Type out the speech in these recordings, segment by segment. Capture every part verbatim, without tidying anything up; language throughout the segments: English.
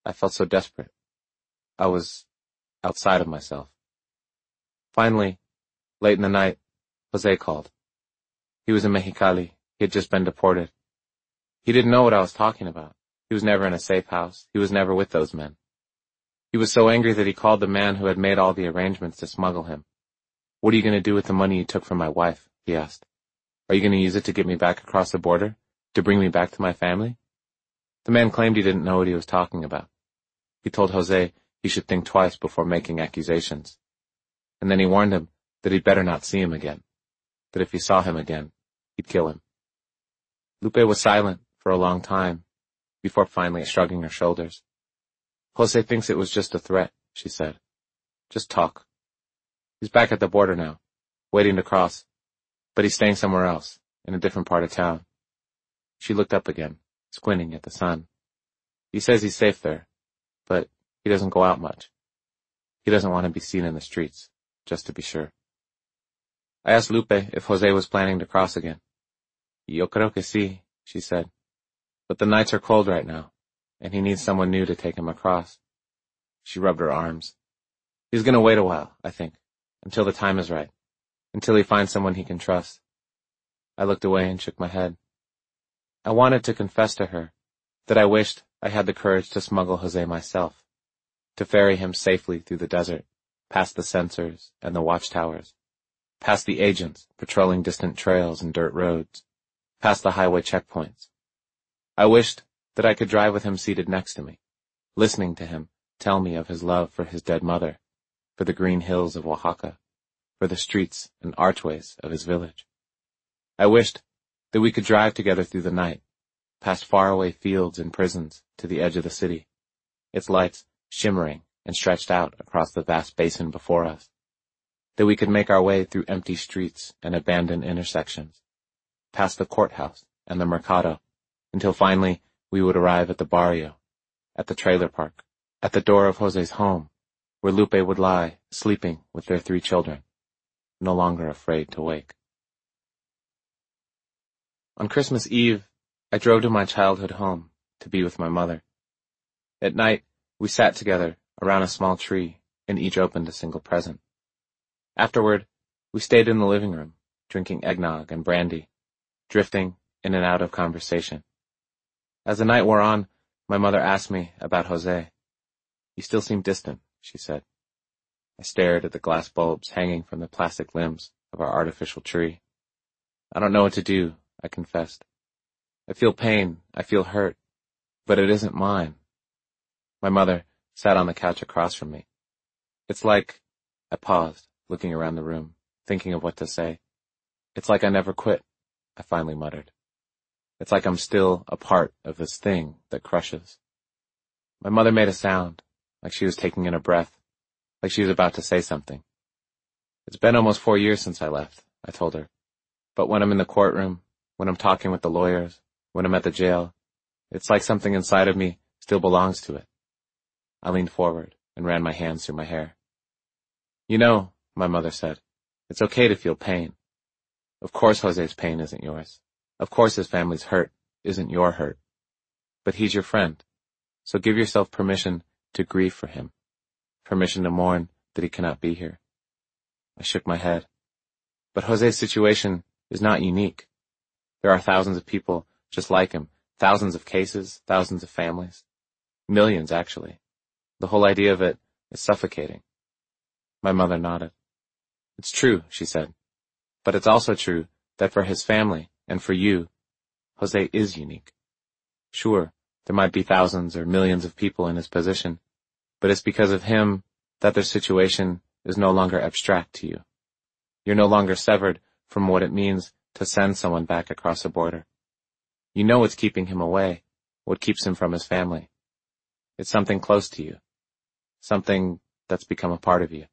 I felt so desperate. I was outside of myself. Finally, late in the night, Jose called. He was in Mexicali. He had just been deported. He didn't know what I was talking about. He was never in a safe house. He was never with those men. He was so angry that he called the man who had made all the arrangements to smuggle him. "What are you going to do with the money you took from my wife?" he asked. "Are you going to use it to get me back across the border? To bring me back to my family?" The man claimed he didn't know what he was talking about. He told Jose he should think twice before making accusations. And then he warned him that he'd better not see him again, that if he saw him again, he'd kill him. Lupe was silent for a long time, before finally shrugging her shoulders. "Jose thinks it was just a threat," she said. "Just talk. He's back at the border now, waiting to cross, but he's staying somewhere else, in a different part of town." She looked up again, squinting at the sun. "He says he's safe there, but he doesn't go out much. He doesn't want to be seen in the streets, just to be sure." I asked Lupe if Jose was planning to cross again. "Yo creo que sí," she said. "But the nights are cold right now, and he needs someone new to take him across." She rubbed her arms. "He's going to wait a while, I think, until the time is right, until he finds someone he can trust." I looked away and shook my head. I wanted to confess to her that I wished I had the courage to smuggle Jose myself, to ferry him safely through the desert, past the sensors and the watchtowers, past the agents patrolling distant trails and dirt roads, past the highway checkpoints. I wished that I could drive with him seated next to me, listening to him tell me of his love for his dead mother, for the green hills of Oaxaca, for the streets and archways of his village. I wished that we could drive together through the night, past faraway fields and prisons to the edge of the city, its lights shimmering and stretched out across the vast basin before us, that we could make our way through empty streets and abandoned intersections, past the courthouse and the mercado, until finally we would arrive at the barrio, at the trailer park, at the door of Jose's home, where Lupe would lie, sleeping with their three children, no longer afraid to wake. On Christmas Eve, I drove to my childhood home to be with my mother. At night, we sat together around a small tree and each opened a single present. Afterward, we stayed in the living room, drinking eggnog and brandy, drifting in and out of conversation. As the night wore on, my mother asked me about Jose. "You still seem distant," she said. I stared at the glass bulbs hanging from the plastic limbs of our artificial tree. "I don't know what to do," I confessed. "I feel pain, I feel hurt, but it isn't mine." My mother sat on the couch across from me. "It's like," I paused, looking around the room, thinking of what to say. "It's like I never quit," I finally muttered. "It's like I'm still a part of this thing that crushes." My mother made a sound, like she was taking in a breath, like she was about to say something. "It's been almost four years since I left," I told her. "But when I'm in the courtroom, when I'm talking with the lawyers, when I'm at the jail, it's like something inside of me still belongs to it." I leaned forward and ran my hands through my hair. "You know," my mother said, "it's okay to feel pain. Of course Jose's pain isn't yours. Of course his family's hurt isn't your hurt. But he's your friend, so give yourself permission to grieve for him, permission to mourn that he cannot be here." I shook my head. "But Jose's situation is not unique. There are thousands of people just like him, thousands of cases, thousands of families. Millions, actually. The whole idea of it is suffocating." My mother nodded. "It's true," she said. "But it's also true that for his family, and for you, Jose is unique. Sure, there might be thousands or millions of people in his position, but it's because of him that their situation is no longer abstract to you. You're no longer severed from what it means to send someone back across a border. You know what's keeping him away, what keeps him from his family. It's something close to you, something that's become a part of you."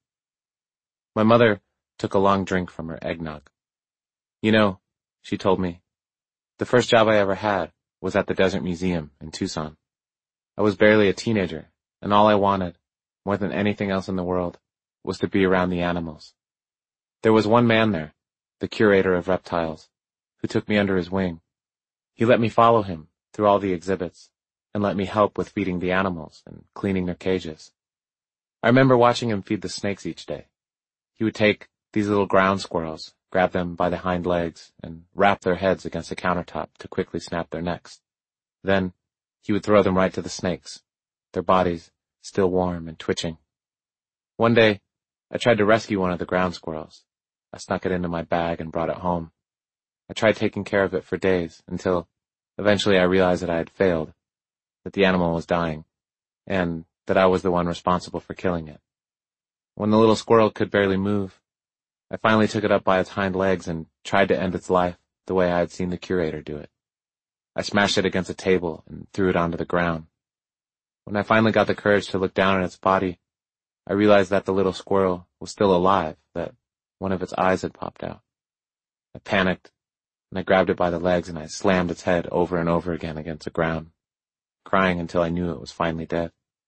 My mother took a long drink from her eggnog. "You know," she told me, "the first job I ever had was at the Desert Museum in Tucson. I was barely a teenager, and all I wanted, more than anything else in the world, was to be around the animals. There was one man there, the curator of reptiles, who took me under his wing. He let me follow him through all the exhibits, and let me help with feeding the animals and cleaning their cages. I remember watching him feed the snakes each day. He would take these little ground squirrels, grab them by the hind legs, and wrap their heads against the countertop to quickly snap their necks. Then he would throw them right to the snakes, their bodies still warm and twitching. One day, I tried to rescue one of the ground squirrels. I snuck it into my bag and brought it home. I tried taking care of it for days until eventually I realized that I had failed, that the animal was dying, and that I was the one responsible for killing it. When the little squirrel could barely move, I finally took it up by its hind legs and tried to end its life the way I had seen the curator do it. I smashed it against a table and threw it onto the ground. When I finally got the courage to look down at its body, I realized that the little squirrel was still alive, that one of its eyes had popped out. I panicked, and I grabbed it by the legs and I slammed its head over and over again against the ground, crying until I knew it was finally dead.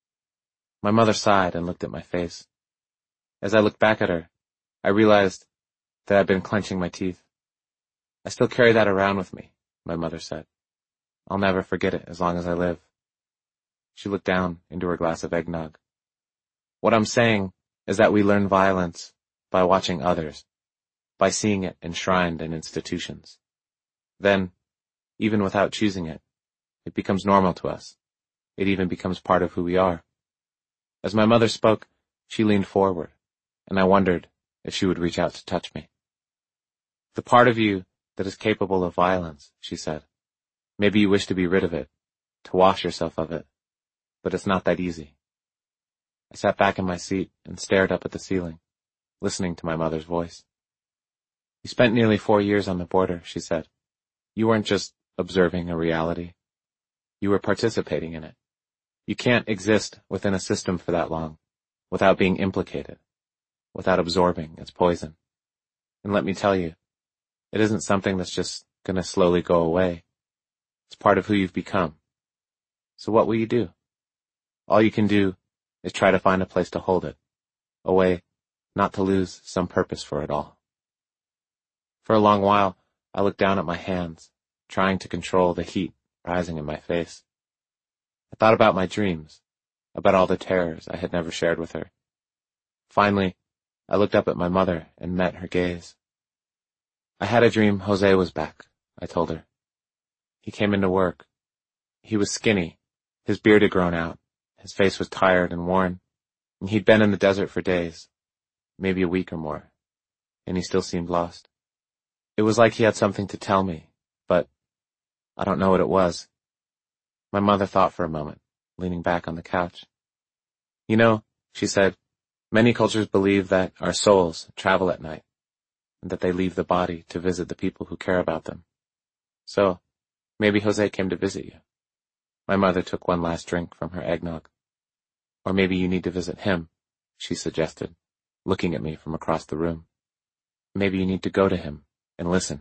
My mother sighed and looked at my face. As I looked back at her, I realized that I'd been clenching my teeth. I still carry that around with me, my mother said. I'll never forget it as long as I live. She looked down into her glass of eggnog. What I'm saying is that we learn violence by watching others, by seeing it enshrined in institutions. Then, even without choosing it, it becomes normal to us. It even becomes part of who we are. As my mother spoke, she leaned forward, and I wondered if she would reach out to touch me. The part of you that is capable of violence, she said. Maybe you wish to be rid of it, to wash yourself of it, but it's not that easy. I sat back in my seat and stared up at the ceiling, listening to my mother's voice. You spent nearly four years on the border, she said. You weren't just observing a reality. You were participating in it. You can't exist within a system for that long without being implicated, without absorbing its poison. And let me tell you, it isn't something that's just gonna slowly go away. It's part of who you've become. So what will you do? All you can do is try to find a place to hold it, a way not to lose some purpose for it all. For a long while, I looked down at my hands, trying to control the heat rising in my face. I thought about my dreams, about all the terrors I had never shared with her. Finally, I looked up at my mother and met her gaze. I had a dream Jose was back, I told her. He came into work. He was skinny, his beard had grown out, his face was tired and worn, and he'd been in the desert for days, maybe a week or more, and he still seemed lost. It was like he had something to tell me, but I don't know what it was. My mother thought for a moment, leaning back on the couch. You know, she said, many cultures believe that our souls travel at night, and that they leave the body to visit the people who care about them. So, maybe Jose came to visit you. My mother took one last drink from her eggnog. Or maybe you need to visit him, she suggested, looking at me from across the room. Maybe you need to go to him and listen.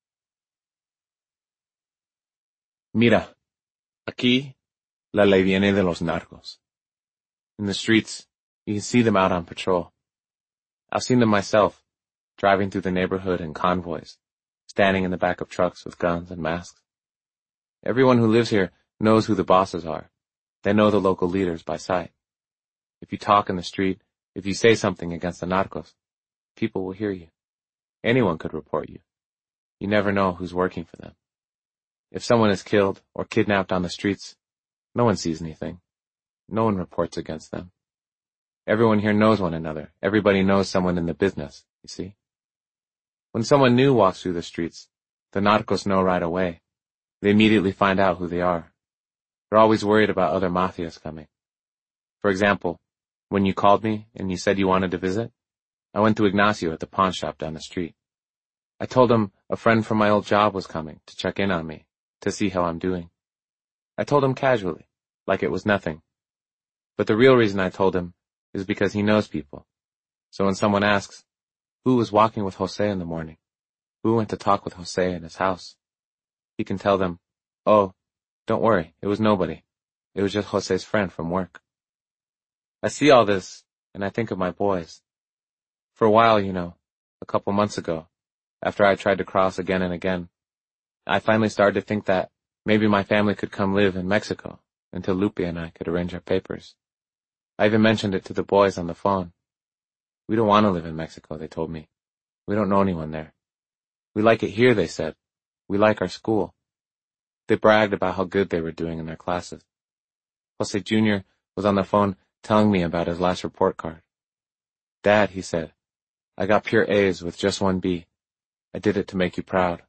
Mira, aquí la ley viene de los narcos. In the streets, you can see them out on patrol. I've seen them myself, driving through the neighborhood in convoys, standing in the back of trucks with guns and masks. Everyone who lives here knows who the bosses are. They know the local leaders by sight. If you talk in the street, if you say something against the narcos, people will hear you. Anyone could report you. You never know who's working for them. If someone is killed or kidnapped on the streets, no one sees anything. No one reports against them. Everyone here knows one another. Everybody knows someone in the business, you see. When someone new walks through the streets, the narcos know right away. They immediately find out who they are. They're always worried about other mafias coming. For example, when you called me and you said you wanted to visit, I went to Ignacio at the pawn shop down the street. I told him a friend from my old job was coming to check in on me, to see how I'm doing. I told him casually, like it was nothing. But the real reason I told him is because he knows people. So when someone asks, who was walking with Jose in the morning? Who went to talk with Jose in his house? He can tell them, oh, don't worry, it was nobody. It was just Jose's friend from work. I see all this, and I think of my boys. For a while, you know, a couple months ago, after I tried to cross again and again, I finally started to think that maybe my family could come live in Mexico, until Lupe and I could arrange our papers. I even mentioned it to the boys on the phone. We don't want to live in Mexico, they told me. We don't know anyone there. We like it here, they said. We like our school. They bragged about how good they were doing in their classes. Jose Junior was on the phone telling me about his last report card. Dad, he said, I got pure A's with just one B. I did it to make you proud.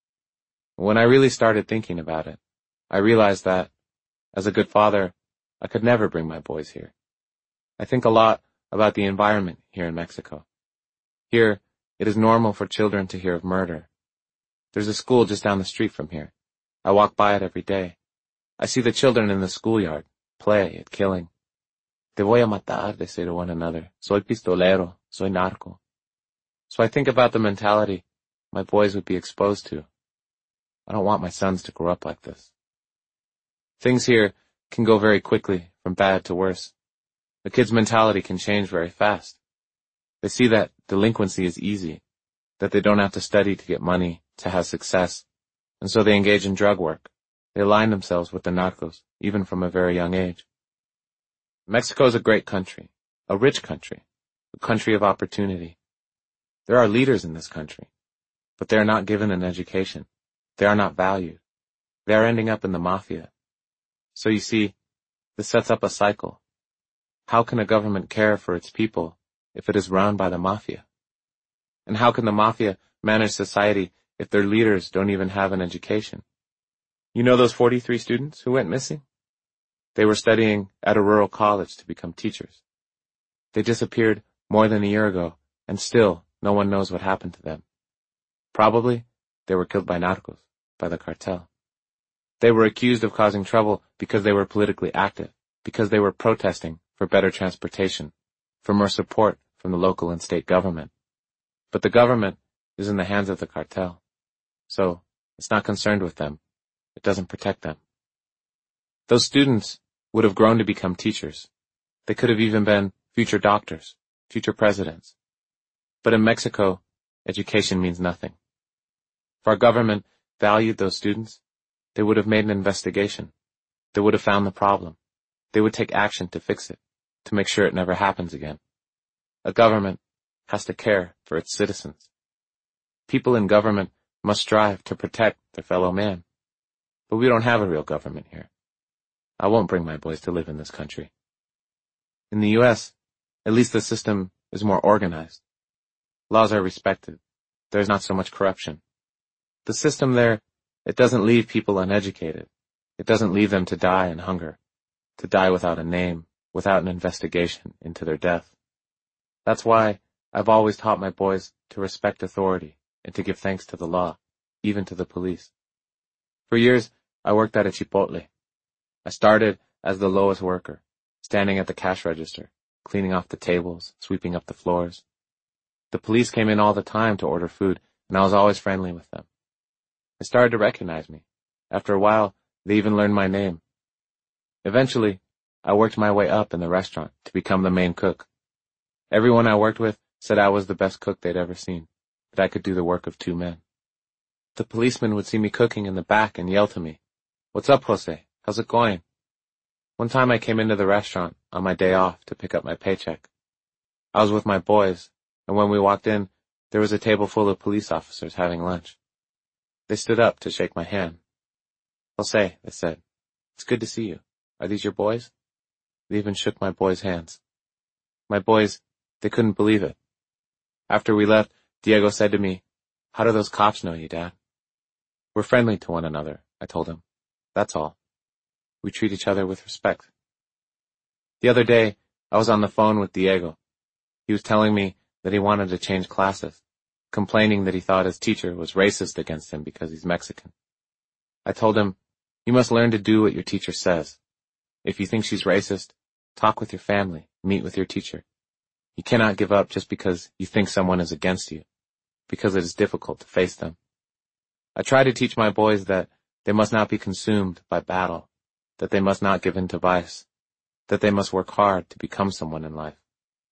When I really started thinking about it, I realized that, as a good father, I could never bring my boys here. I think a lot about the environment here in Mexico. Here, it is normal for children to hear of murder. There's a school just down the street from here. I walk by it every day. I see the children in the schoolyard, play at killing. Te voy a matar, they say to one another. Soy pistolero, soy narco. So I think about the mentality my boys would be exposed to. I don't want my sons to grow up like this. Things here can go very quickly from bad to worse. The kid's mentality can change very fast. They see that delinquency is easy, that they don't have to study to get money, to have success, and so they engage in drug work. They align themselves with the narcos, even from a very young age. Mexico is a great country, a rich country, a country of opportunity. There are leaders in this country, but they are not given an education. They are not valued. They are ending up in the mafia. So you see, this sets up a cycle. How can a government care for its people if it is run by the mafia? And how can the mafia manage society if their leaders don't even have an education? You know those forty-three students who went missing? They were studying at a rural college to become teachers. They disappeared more than a year ago, and still no one knows what happened to them. Probably they were killed by narcos, by the cartel. They were accused of causing trouble because they were politically active, because they were protesting for better transportation, for more support from the local and state government. But the government is in the hands of the cartel, so it's not concerned with them. It doesn't protect them. Those students would have grown to become teachers. They could have even been future doctors, future presidents. But in Mexico, education means nothing. If our government valued those students, they would have made an investigation. They would have found the problem. They would take action to fix it, to make sure it never happens again. A government has to care for its citizens. People in government must strive to protect their fellow man. But we don't have a real government here. I won't bring my boys to live in this country. In the U S, at least the system is more organized. Laws are respected. There's not so much corruption. The system there, it doesn't leave people uneducated. It doesn't leave them to die in hunger, to die without a name, without an investigation into their death. That's why I've always taught my boys to respect authority and to give thanks to the law, even to the police. For years, I worked at a Chipotle. I started as the lowest worker, standing at the cash register, cleaning off the tables, sweeping up the floors. The police came in all the time to order food, and I was always friendly with them. They started to recognize me. After a while, they even learned my name. Eventually, I worked my way up in the restaurant to become the main cook. Everyone I worked with said I was the best cook they'd ever seen, that I could do the work of two men. The policemen would see me cooking in the back and yell to me, "What's up, Jose? How's it going?" One time I came into the restaurant on my day off to pick up my paycheck. I was with my boys, and when we walked in, there was a table full of police officers having lunch. They stood up to shake my hand. "Jose," they said, "it's good to see you. Are these your boys?" They even shook my boys' hands. My boys, they couldn't believe it. After we left, Diego said to me, "How do those cops know you, Dad?" "We're friendly to one another," I told him. "That's all. We treat each other with respect." The other day, I was on the phone with Diego. He was telling me that he wanted to change classes, complaining that he thought his teacher was racist against him because he's Mexican. I told him, "You must learn to do what your teacher says. If you think she's racist, talk with your family, meet with your teacher. You cannot give up just because you think someone is against you, because it is difficult to face them." I try to teach my boys that they must not be consumed by battle, that they must not give in to vice, that they must work hard to become someone in life.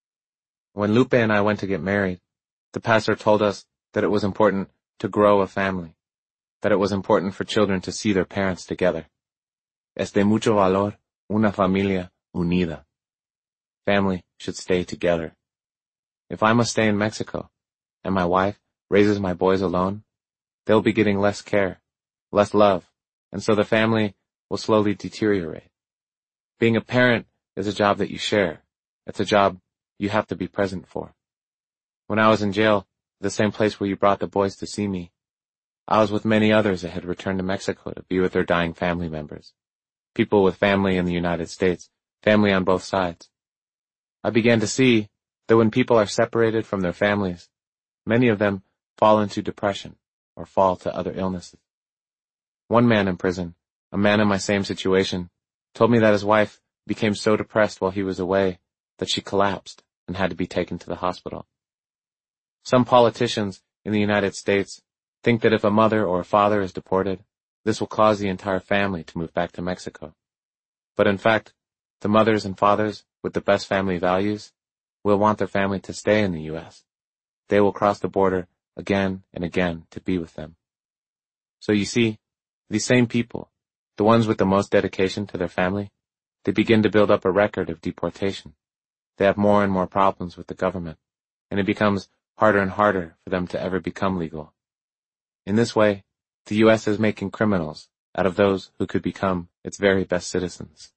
When Lupe and I went to get married, the pastor told us that it was important to grow a family, that it was important for children to see their parents together. Es de mucho valor una familia unida. Family should stay together. If I must stay in Mexico, and my wife raises my boys alone, they'll be getting less care, less love, and so the family will slowly deteriorate. Being a parent is a job that you share. It's a job you have to be present for. When I was in jail, the same place where you brought the boys to see me, I was with many others that had returned to Mexico to be with their dying family members. People with family in the United States, family on both sides. I began to see that when people are separated from their families, many of them fall into depression or fall to other illnesses. One man in prison, a man in my same situation, told me that his wife became so depressed while he was away that she collapsed and had to be taken to the hospital. Some politicians in the United States think that if a mother or a father is deported, this will cause the entire family to move back to Mexico. But in fact, the mothers and fathers with the best family values will want their family to stay in the U S. They will cross the border again and again to be with them. So you see, these same people, the ones with the most dedication to their family, they begin to build up a record of deportation. They have more and more problems with the government, and it becomes harder and harder for them to ever become legal. In this way, the U S is making criminals out of those who could become its very best citizens.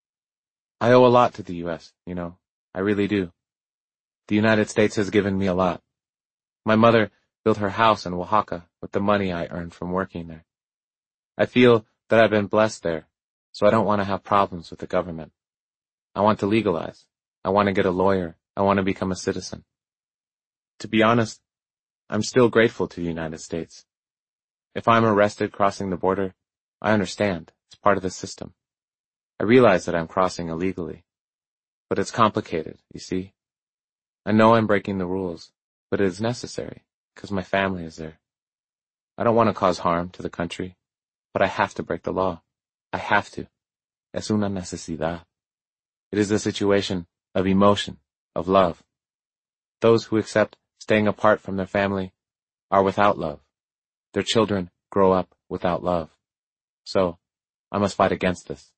I owe a lot to the U S, you know, I really do. The United States has given me a lot. My mother built her house in Oaxaca with the money I earned from working there. I feel that I've been blessed there, so I don't want to have problems with the government. I want to legalize. I want to get a lawyer. I want to become a citizen. To be honest, I'm still grateful to the United States. If I'm arrested crossing the border, I understand. It's part of the system. I realize that I'm crossing illegally. But it's complicated, you see. I know I'm breaking the rules, but it is necessary, because my family is there. I don't want to cause harm to the country, but I have to break the law. I have to. Es una necesidad. It is the situation of emotion, of love. Those who accept staying apart from their family are without love. Their children grow up without love. So, I must fight against this.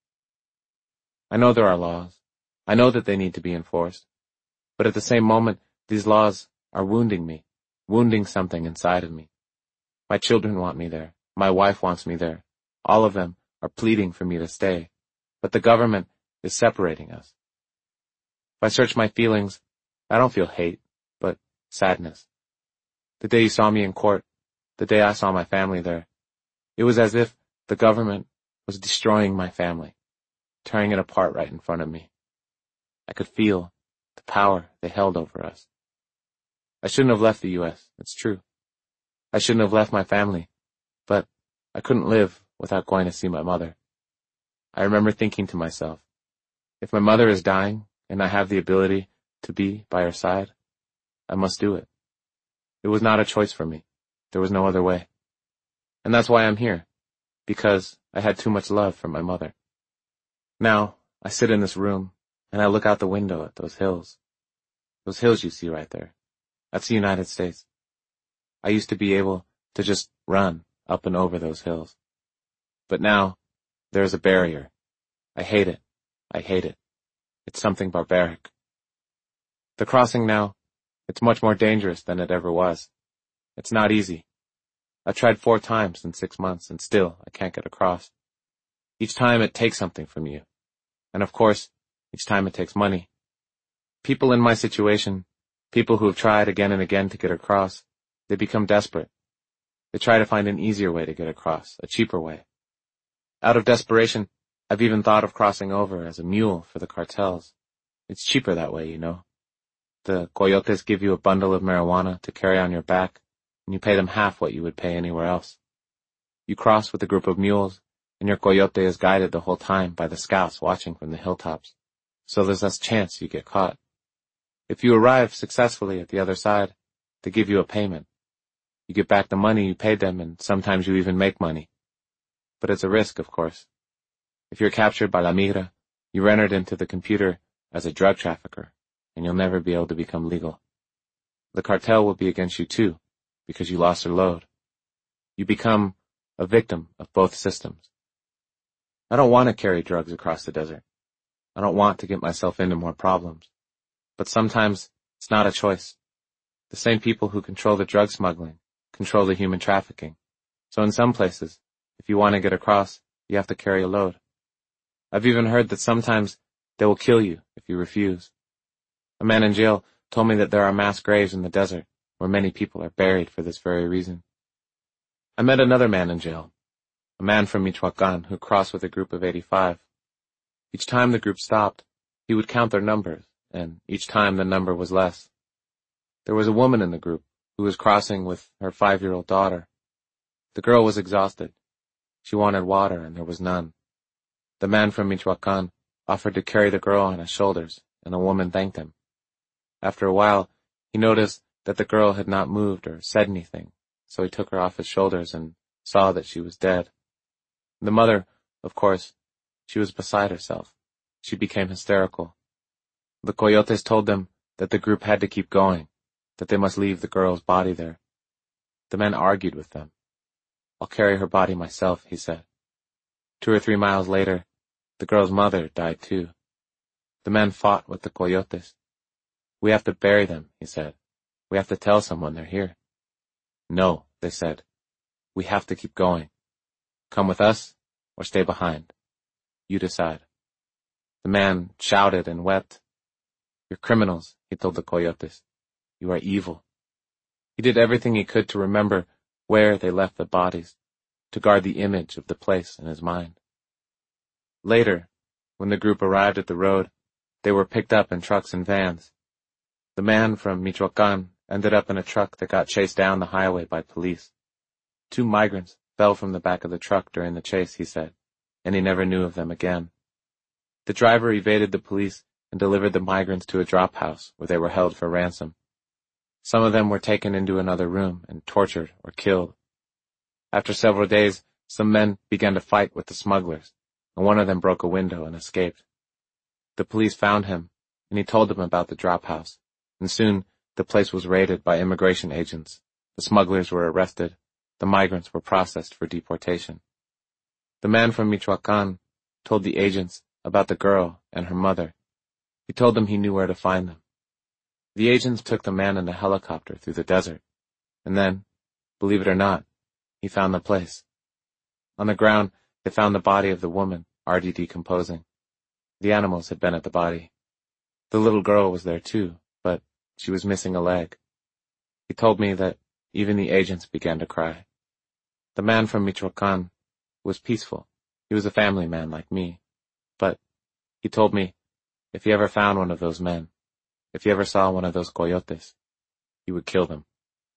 I know there are laws. I know that they need to be enforced. But at the same moment, these laws are wounding me, wounding something inside of me. My children want me there. My wife wants me there. All of them are pleading for me to stay. But the government is separating us. If I search my feelings, I don't feel hate, but sadness. The day you saw me in court, the day I saw my family there, it was as if the government was destroying my family, tearing it apart right in front of me. I could feel the power they held over us. I shouldn't have left the U S, it's true. I shouldn't have left my family, but I couldn't live without going to see my mother. I remember thinking to myself, if my mother is dying and I have the ability to be by her side, I must do it. It was not a choice for me. There was no other way. And that's why I'm here, because I had too much love for my mother. Now, I sit in this room, and I look out the window at those hills. Those hills you see right there. That's the United States. I used to be able to just run up and over those hills. But now, there's a barrier. I hate it. I hate it. It's something barbaric. The crossing now, it's much more dangerous than it ever was. It's not easy. I tried four times in six months, and still I can't get across. Each time it takes something from you. And of course, each time it takes money. People in my situation, people who have tried again and again to get across, they become desperate. They try to find an easier way to get across, a cheaper way. Out of desperation, I've even thought of crossing over as a mule for the cartels. It's cheaper that way, you know. The coyotes give you a bundle of marijuana to carry on your back, and you pay them half what you would pay anywhere else. You cross with a group of mules, and your coyote is guided the whole time by the scouts watching from the hilltops, so there's less chance you get caught. If you arrive successfully at the other side, they give you a payment. You get back the money you paid them, and sometimes you even make money. But it's a risk, of course. If you're captured by La Migra, you're entered into the computer as a drug trafficker, and you'll never be able to become legal. The cartel will be against you too, because you lost your load. You become a victim of both systems. I don't want to carry drugs across the desert. I don't want to get myself into more problems. But sometimes it's not a choice. The same people who control the drug smuggling control the human trafficking. So in some places, if you want to get across, you have to carry a load. I've even heard that sometimes they will kill you if you refuse. A man in jail told me that there are mass graves in the desert where many people are buried for this very reason. I met another man in jail, a man from Michoacan who crossed with a group of eighty-five. Each time the group stopped, he would count their numbers, and each time the number was less. There was a woman in the group who was crossing with her five-year-old daughter. The girl was exhausted. She wanted water, and there was none. The man from Michoacan offered to carry the girl on his shoulders, and the woman thanked him. After a while, he noticed that the girl had not moved or said anything, so he took her off his shoulders and saw that she was dead. The mother, of course, she was beside herself. She became hysterical. The coyotes told them that the group had to keep going, that they must leave the girl's body there. The men argued with them. I'll carry her body myself, he said. Two or three miles later, the girl's mother died too. The men fought with the coyotes. We have to bury them, he said. We have to tell someone they're here. No, they said. We have to keep going. Come with us or stay behind. You decide. The man shouted and wept. You're criminals, he told the coyotes. You are evil. He did everything he could to remember where they left the bodies, to guard the image of the place in his mind. Later, when the group arrived at the road, they were picked up in trucks and vans. The man from Michoacan ended up in a truck that got chased down the highway by police. Two migrants fell from the back of the truck during the chase, he said, and he never knew of them again. The driver evaded the police and delivered the migrants to a drop house where they were held for ransom. Some of them were taken into another room and tortured or killed. After several days, some men began to fight with the smugglers, and one of them broke a window and escaped. The police found him, and he told them about the drop house, and soon the place was raided by immigration agents. The smugglers were arrested. The migrants were processed for deportation. The man from Michoacan told the agents about the girl and her mother. He told them he knew where to find them. The agents took the man in a helicopter through the desert, and then, believe it or not, he found the place. On the ground, they found the body of the woman, already decomposing. The animals had been at the body. The little girl was there too, but she was missing a leg. He told me that even the agents began to cry. The man from Michoacan was peaceful. He was a family man like me. But he told me if he ever found one of those men, if he ever saw one of those coyotes, he would kill them.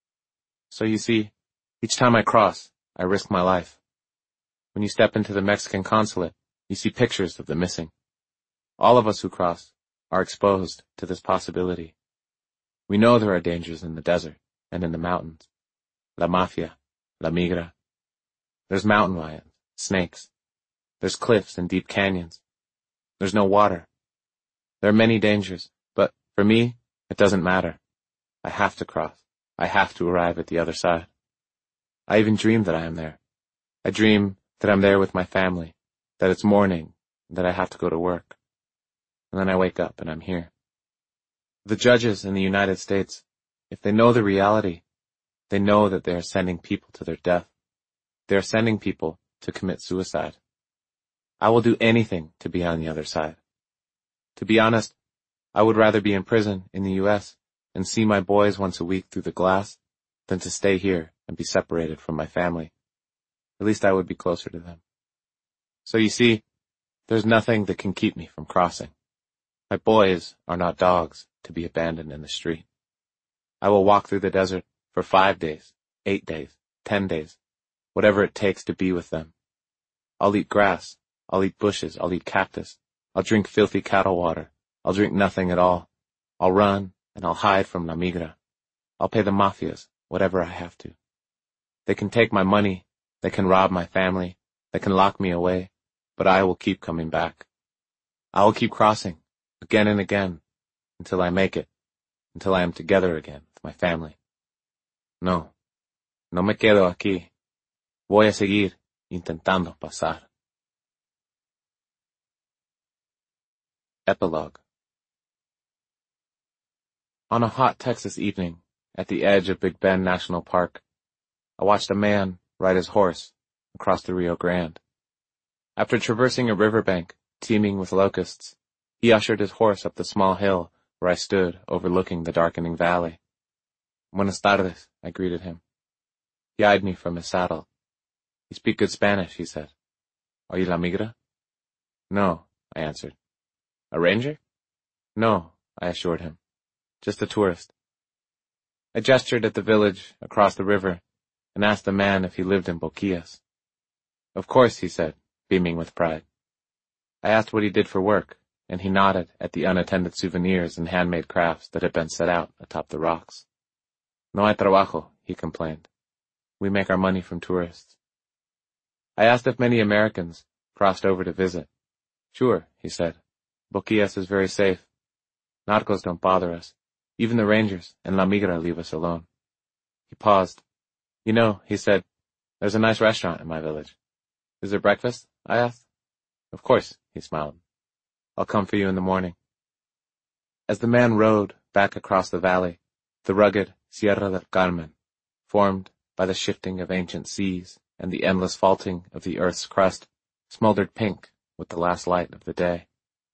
So you see, each time I cross, I risk my life. When you step into the Mexican consulate, you see pictures of the missing. All of us who cross are exposed to this possibility. We know there are dangers in the desert and in the mountains. La Mafia, La Migra. There's mountain lions, snakes. There's cliffs and deep canyons. There's no water. There are many dangers, but for me, it doesn't matter. I have to cross. I have to arrive at the other side. I even dream that I am there. I dream that I'm there with my family, that it's morning, and that I have to go to work. And then I wake up and I'm here. The judges in the United States, if they know the reality, they know that they are sending people to their death. They are sending people to commit suicide. I will do anything to be on the other side. To be honest, I would rather be in prison in the U S and see my boys once a week through the glass than to stay here and be separated from my family. At least I would be closer to them. So you see, there's nothing that can keep me from crossing. My boys are not dogs to be abandoned in the street. I will walk through the desert for five days, eight days, ten days, whatever it takes to be with them. I'll eat grass. I'll eat bushes. I'll eat cactus. I'll drink filthy cattle water. I'll drink nothing at all. I'll run and I'll hide from La Migra. I'll pay the mafias, whatever I have to. They can take my money. They can rob my family. They can lock me away, but I will keep coming back. I will keep crossing again and again until I make it, until I am together again with my family. No, no me quedo aquí. Voy a seguir intentando pasar. Epilogue. On a hot Texas evening, at the edge of Big Bend National Park, I watched a man ride his horse across the Rio Grande. After traversing a riverbank teeming with locusts, he ushered his horse up the small hill where I stood overlooking the darkening valley. Buenas tardes, I greeted him. He eyed me from his saddle. You speak good Spanish, he said. Are you La Migra? No, I answered. A ranger? No, I assured him. Just a tourist. I gestured at the village across the river and asked the man if he lived in Boquillas. Of course, he said, beaming with pride. I asked what he did for work, and he nodded at the unattended souvenirs and handmade crafts that had been set out atop the rocks. No hay trabajo, he complained. We make our money from tourists. I asked if many Americans crossed over to visit. Sure, he said. Boquillas is very safe. Narcos don't bother us. Even the rangers and La Migra leave us alone. He paused. You know, he said, there's a nice restaurant in my village. Is there breakfast? I asked. Of course, he smiled. I'll come for you in the morning. As the man rode back across the valley, the rugged Sierra del Carmen, formed by the shifting of ancient seas and the endless faulting of the earth's crust, smoldered pink with the last light of the day.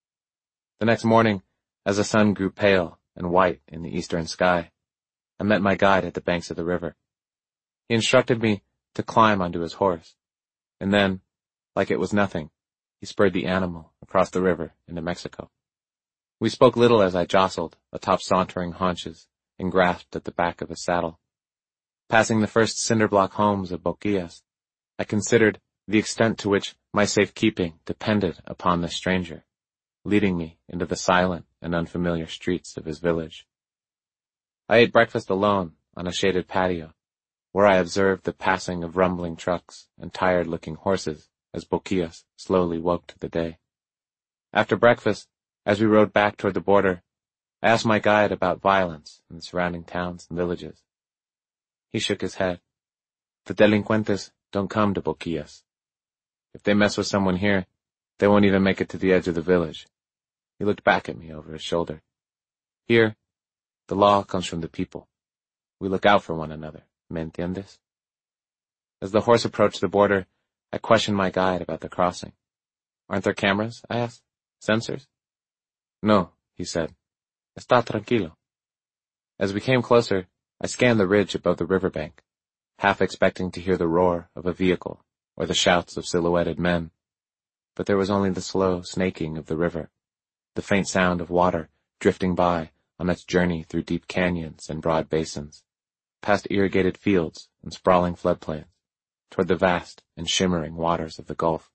The next morning, as the sun grew pale and white in the eastern sky, I met my guide at the banks of the river. He instructed me to climb onto his horse, and then, like it was nothing, he spurred the animal across the river into Mexico. We spoke little as I jostled atop sauntering haunches and grasped at the back of his saddle. Passing the first cinder-block homes of Boquillas, I considered the extent to which my safekeeping depended upon this stranger, leading me into the silent and unfamiliar streets of his village. I ate breakfast alone on a shaded patio, where I observed the passing of rumbling trucks and tired-looking horses as Boquillas slowly woke to the day. After breakfast, as we rode back toward the border, I asked my guide about violence in the surrounding towns and villages. He shook his head. The delincuentes don't come to Boquillas. If they mess with someone here, they won't even make it to the edge of the village. He looked back at me over his shoulder. Here, the law comes from the people. We look out for one another, ¿me entiendes? As the horse approached the border, I questioned my guide about the crossing. Aren't there cameras? I asked. Sensors? No, he said. Está tranquilo. As we came closer, I scanned the ridge above the riverbank, half expecting to hear the roar of a vehicle or the shouts of silhouetted men. But there was only the slow snaking of the river, the faint sound of water drifting by on its journey through deep canyons and broad basins, past irrigated fields and sprawling floodplains, toward the vast and shimmering waters of the Gulf.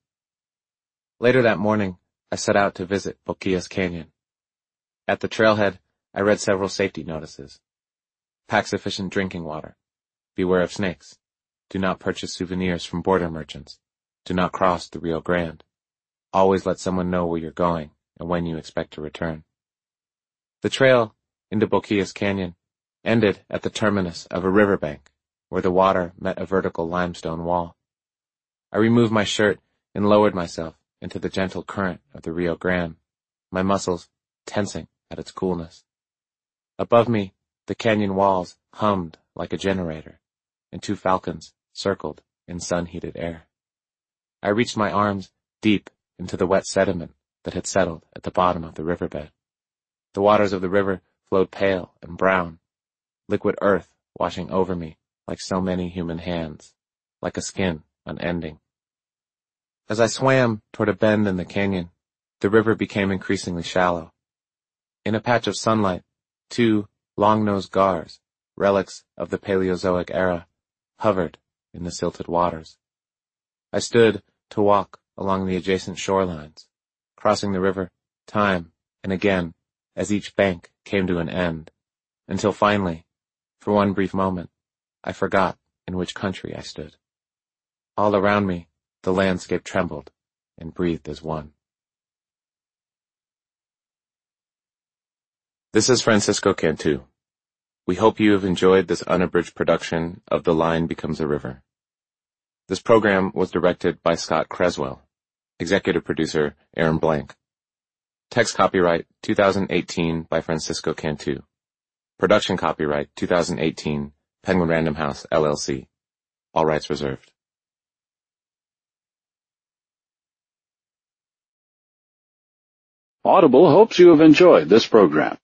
Later that morning, I set out to visit Boquillas Canyon. At the trailhead, I read several safety notices. Pack sufficient drinking water. Beware of snakes. Do not purchase souvenirs from border merchants. Do not cross the Rio Grande. Always let someone know where you're going and when you expect to return. The trail into Boquillas Canyon ended at the terminus of a riverbank where the water met a vertical limestone wall. I removed my shirt and lowered myself into the gentle current of the Rio Grande, my muscles tensing at its coolness. Above me, the canyon walls hummed like a generator, and two falcons circled in sun-heated air. I reached my arms deep into the wet sediment that had settled at the bottom of the riverbed. The waters of the river flowed pale and brown, liquid earth washing over me like so many human hands, like a skin unending. As I swam toward a bend in the canyon, the river became increasingly shallow. In a patch of sunlight, two long-nosed gars, relics of the Paleozoic era, hovered in the silted waters. I stood to walk along the adjacent shorelines, crossing the river time and again as each bank came to an end, until finally, for one brief moment, I forgot in which country I stood. All around me, the landscape trembled and breathed as one. This is Francisco Cantu. We hope you have enjoyed this unabridged production of The Line Becomes a River. This program was directed by Scott Creswell, executive producer Aaron Blank. Text copyright two thousand eighteen by Francisco Cantu. Production copyright two thousand eighteen, Penguin Random House, L L C. All rights reserved. Audible hopes you have enjoyed this program.